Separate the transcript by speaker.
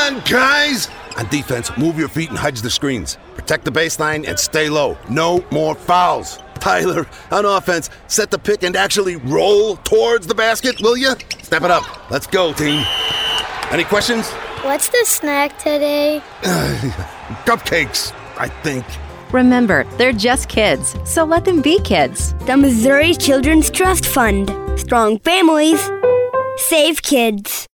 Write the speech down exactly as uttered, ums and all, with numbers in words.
Speaker 1: on, guys! On defense, move your feet and hedge the screens. Protect the baseline and stay low. No more fouls. Tyler, on offense, set the pick and actually roll towards the basket, will you? Step it up. Let's go, team. Any questions?
Speaker 2: What's the snack today?
Speaker 1: Cupcakes, I think.
Speaker 3: Remember, they're just kids, so let them be kids.
Speaker 4: The Missouri Children's Trust Fund. Strong families. Save kids.